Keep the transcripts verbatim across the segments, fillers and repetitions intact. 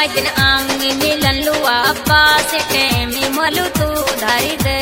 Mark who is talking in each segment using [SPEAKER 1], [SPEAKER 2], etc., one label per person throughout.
[SPEAKER 1] कई दिन आंगी मिलन लुआ अब्बा से टेमी मलू तू धारी दे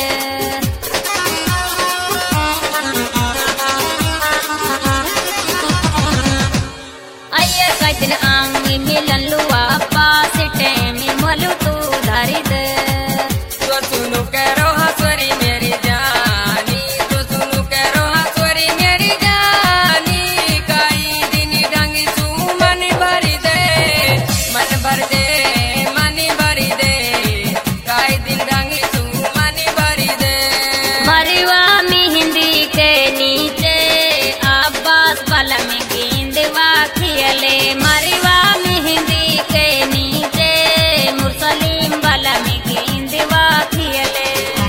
[SPEAKER 1] आइए कई दिन आंगी मिलन लुआ अब्बा से टेमी मलू तू धारी दे
[SPEAKER 2] तो सुनो करो हसरी मेरी जानी तो सुनो करो हसरी मेरी जानी कई दिन ढंगी तू मन भरी दे मन भर दे मन भरी दे कई दिन ढंगी तू मन भरी दे
[SPEAKER 1] मरवा मेहंदी के नीचे अब्बास वाला में गेंदवा खियले मरवा मेहंदी के नीचे मुसलिम वाला में गेंदवा खियले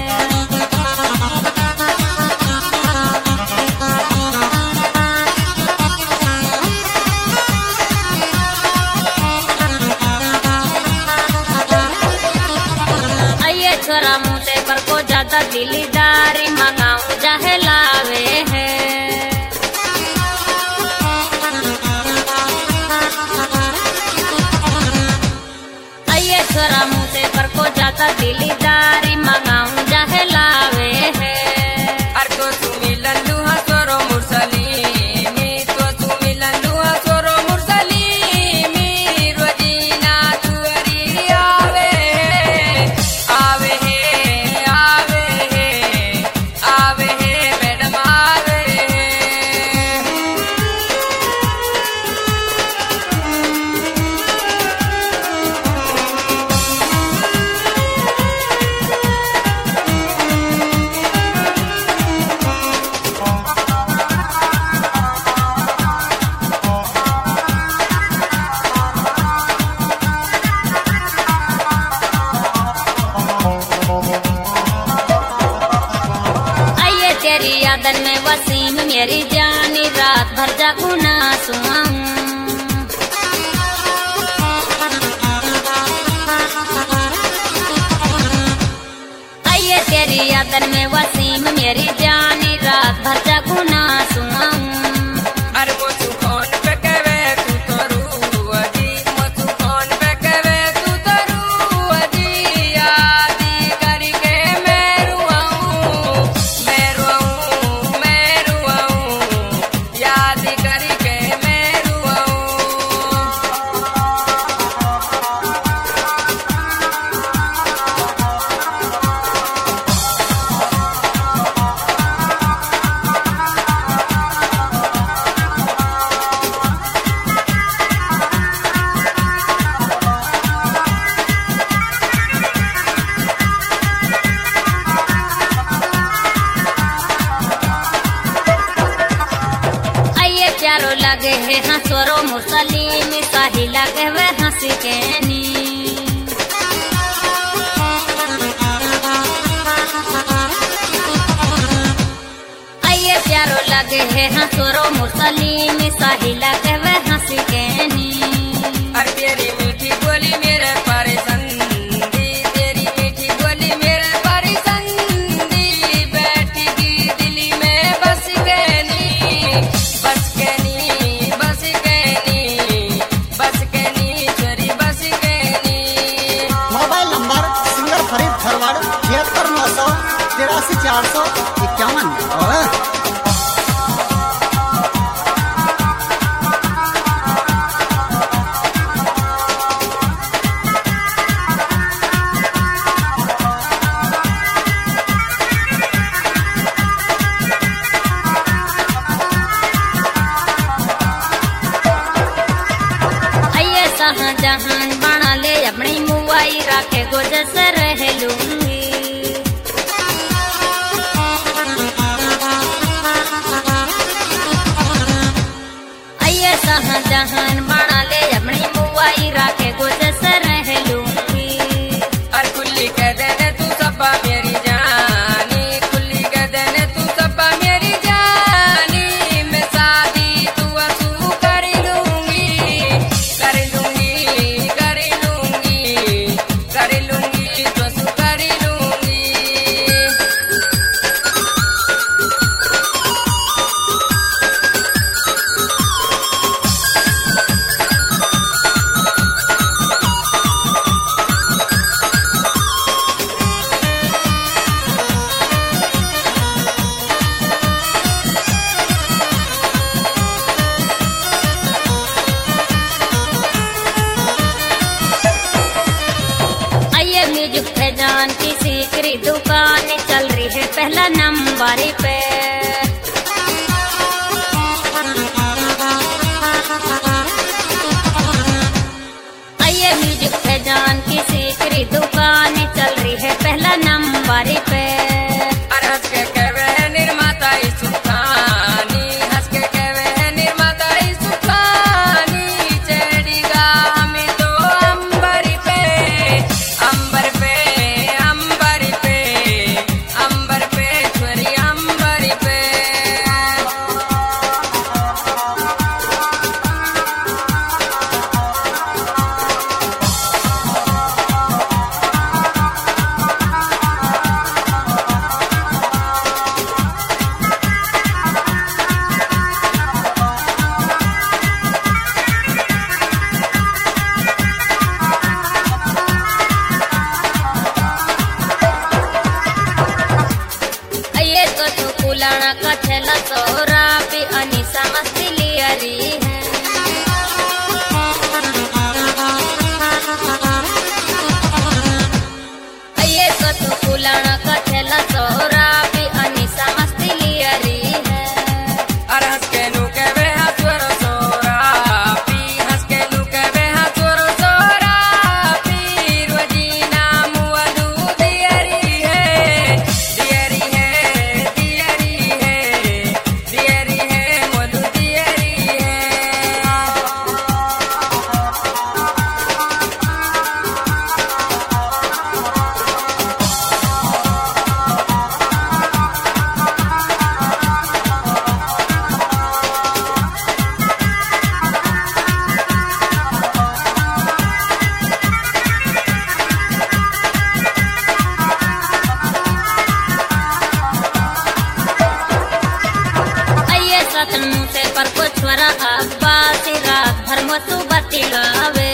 [SPEAKER 1] आइए छोरा मुझे पर को ज्यादा दिलदारी मंगाऊं चाहे लावे है आइए छोरा मुझे पर को ज्यादा दिलदारी मंगाऊं चाहे लावे है
[SPEAKER 2] अर तो तू मिलन हसरो मुरसलीमी तो तू मिलन हसरो मुरसलीमी रोजीना तुअरी आवे आवे है आवे है आवे है मैडम आवे
[SPEAKER 1] आइए तेरी यादन में वसीम मेरी जानी रात भर जागू ना सुआऊं आइए तेरी यादन में वसीम मेरी जानी रात भर जागू ना सुआऊं
[SPEAKER 2] अर वो तू फोन पे कहवे तू तो रूअजी वो तू फोन पे कहवे तू तो रूअजी यादी करके मैं रुआऊं मैं रुआऊं मैं रुआऊं याद करके मैं रुआऊं
[SPEAKER 1] आइए चारों लगे है हंसरो मुसलिम साही लगे वे हंसी के नी आइए चारों लगे है हंसरो मुसलिम साही लगे वे हंसी के नी
[SPEAKER 2] अर तेरी मीठी बोली मेरे परिसंदी तेरी मीठी बोली मेरे परिसंदी बैठी की दिली में बस गनी बस गनी बस गनी बस गनी चोरी बस गनी
[SPEAKER 3] मोबाइल नंबर सिंगर फरीद फरवाड़ छिहत्तर नौ सौ तिरासी चार सौ इक्यावन और
[SPEAKER 1] आइए शाहजहान बना ले अपनी मुआई राखे गोजर से रह लूंगी आइए शाहजहान बना ले अपनी मुआई राखे गोजर से रह लूंगी
[SPEAKER 2] अर खुली कह देने तू सबा मेरी जानी खुली कह देने तू सबा मेरी जानी मैं शादी तू असू कर लूंगी कर लूंगी कर लूंगी कर लूंगी तो असू कर लूंगी
[SPEAKER 1] फैजान की सीकरी दुकान चल रही है पहला नंबर पे। आइए म्यूजिक फैजान की सीकरी दुकान चल रही है पहला नंबर पे।
[SPEAKER 2] हंस के कहवे है निर्माता सुखानी, हंस के कहवे है निर्माता सुखानी, चढ़ेगा हमें तो अंबर पे, अंबर पे, अंबर पे, अंबर पे, छोरी अंबर पे।
[SPEAKER 1] ये तो तू पुलाना का छेला सोरा भी अनिसा मस्ती लियरी है। ये तो तू पुलाना का छेला सोरा भी अनिसा मस्ती लियरी है।
[SPEAKER 2] अरे हंस के लू कहवे हाँ चोरो सोरा पी, हंस के लू कहवे हाँ चोरो सोरा पी, रोजीना मुआ दू दियरी है, दियरी है, दियरी है, दियरी है, मोलू दियरी है।
[SPEAKER 1] आइए सतन से पर को छोरा अब्बा सी रात भर मसू बतिलावे।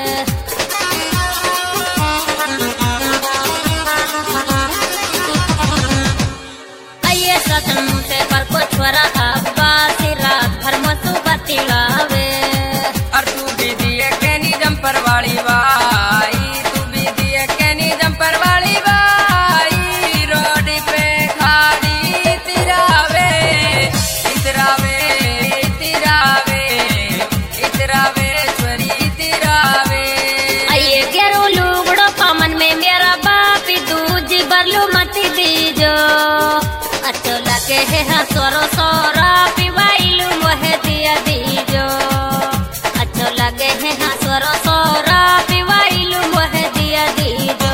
[SPEAKER 1] आइए सतन से पर को छोरा अब्बा सी रात भर मसू बतिलावे।
[SPEAKER 2] और तू भी दिए कैनी जंपर वाली बाई, तू भी दिए कैनी जंपर वाली बाई, रोड पे खाड़ी तिरावे, इतरावे, इतरावे, इतरावे, छोरी तिरावे।
[SPEAKER 1] आइए गेरो लुगड़ो पामन में मेरा बापी दूजी बरलू मती दीजो। अच्छो लगे है हाँ सोरो सोरा पिवाइलू मोहे दिया दीजो। अच्छो लगे है हाँ सोरो सोरा पिवाइलू मोहे दिया दीजो।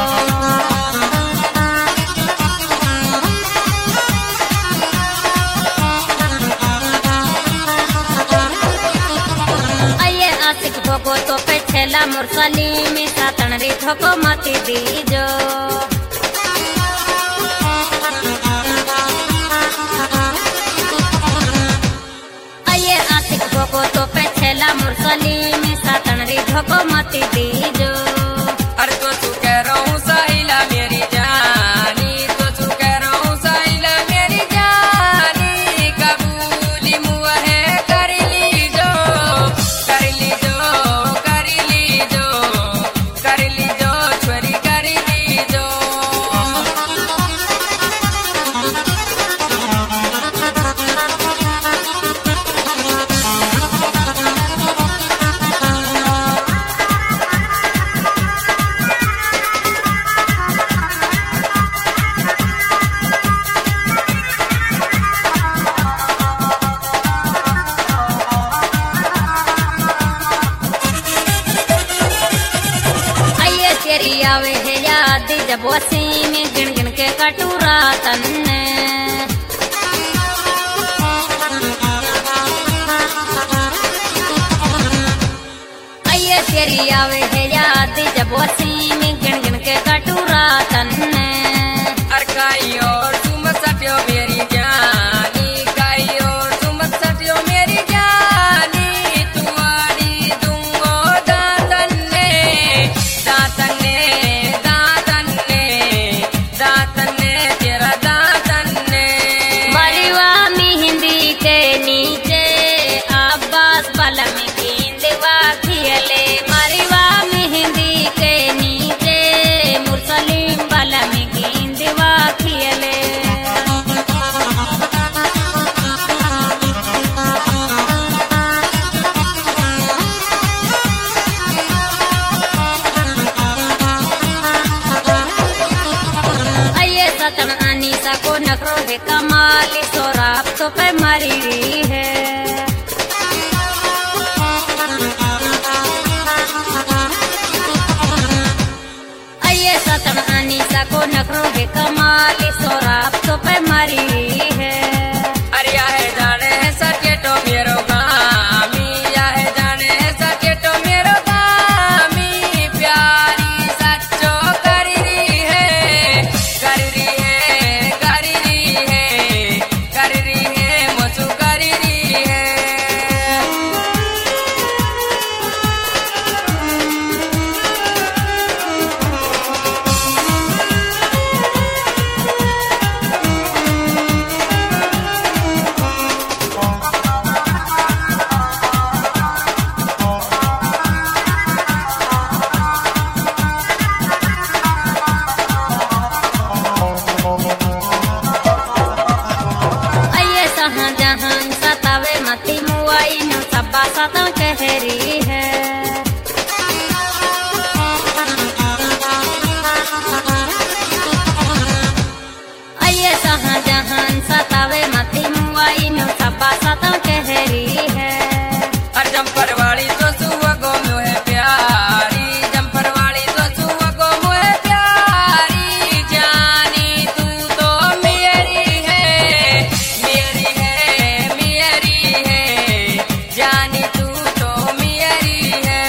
[SPEAKER 1] आइए आशिक भोगो तो पे छेला मुरसली में सातन री धोको मती दीजो। आइए आशिक भोगो तो पे छेला मुरसली में सातन री धोको मती दीजो।
[SPEAKER 2] अरे तो तू कह रहा हूँ साहिला मेरी जानी, तो तू कह रहा हूँ साहिला मेरी जानी, कबूली मुआ है कर लीजो, कर लीजो, कर लीजो, कर लीजो, छोरी कर लीजो।
[SPEAKER 1] आइए तेरी आवे है याद जब वसी में गिन गिन के कटूरा तन्ने। आइए तेरी आवे है याद जब वसी में गिन गिन के कटूरा तन्ने।
[SPEAKER 2] अरे काई और तुम सटियो मेरी जानी, काई और तुम सटियो मेरी जानी, तुम्हारी दूंगो दातन ने, दातन ने, दातन ने, दातन ने, तेरा दातन ने।
[SPEAKER 1] मरिवा मेहंदी के नीचे अब्बास बलम गेंदवा खियले। मरिवा मेहंदी के नीचे मुरसलीम बल को नखरो है कमाली सोराब तो पे मरी रही है। आइए सतन अनीसा को नखरो है कमाली सोराब तो पे मरी रही है।
[SPEAKER 2] अरे है जाने है सके तो मेरो गामी, या है जाने है सके तो मेरो गामी, प्यारी सच्चो कर रही है, कर रही है, कर रही है, कर रही है, मुझू कर रही है।
[SPEAKER 1] जहान सतावे मती मुआई नो सबा सता कहरी है। आइए सहा जहान सतावे मती मुआई नो सबा सता कहरी है।
[SPEAKER 2] और जम्पर वाली तो सुवगो मोहे प्यारी, जम्पर वाली तो सुवगो मोहे प्यारी, जानी तू तो मेरी है, मेरी है, मेरी है, जानी तू तो मेरी है।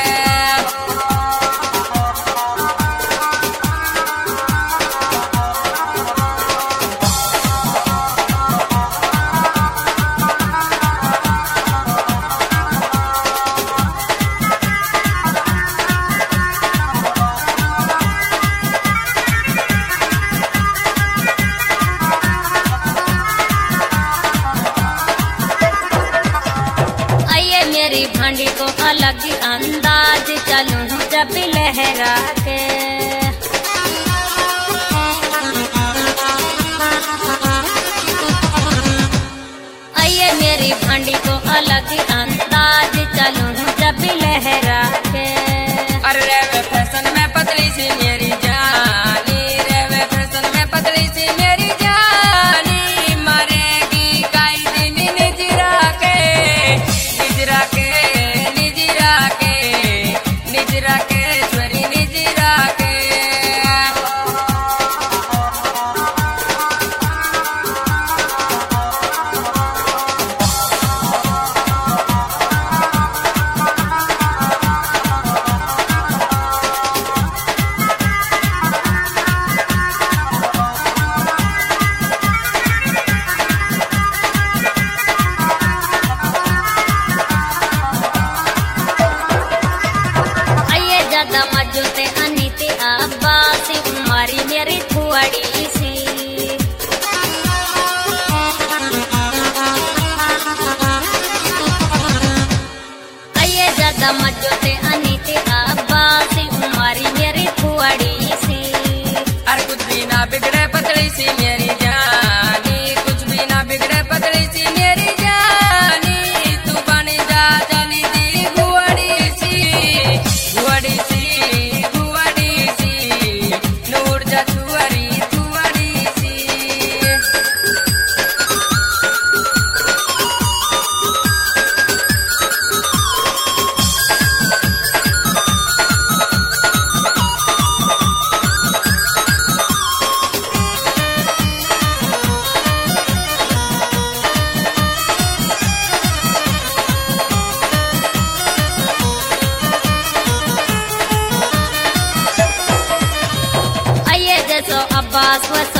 [SPEAKER 1] आइए मेरी भांडी को अलग ही अंदाज चलूं जब भी लहरा के। आइए मेरी भांडी को अलग ही अंदाज चलूं जब भी लहरा के।
[SPEAKER 2] अरे रेवे फैशन में पतली सी मेरी जानी, रेवे फैशन में पतली सी मेरी जानी, मरेगी कई दिन निजरा के, निजरा के, निजरा के, निजरा के, छोरी निजरा के।
[SPEAKER 1] आइए ज्यादा मजोते अनीति अब्बासी उमारी मेरी थुआड़ी सी। आइए ज्यादा मजोते अनीति अब्बासी उमारी मेरी थुआड़ी सी।
[SPEAKER 2] और कुछ भी ना बिगड़े पतली सी मेरी जानी, कुछ भी ना बिगड़े पतली सी मेरी जानी, तू बनी जा जानी दी गुआड़ी सी, गुआड़ी सी, गुआड़ी सी, नूर जा छुआरी, छुआरी सी।
[SPEAKER 1] आइए जैसो अब्बास व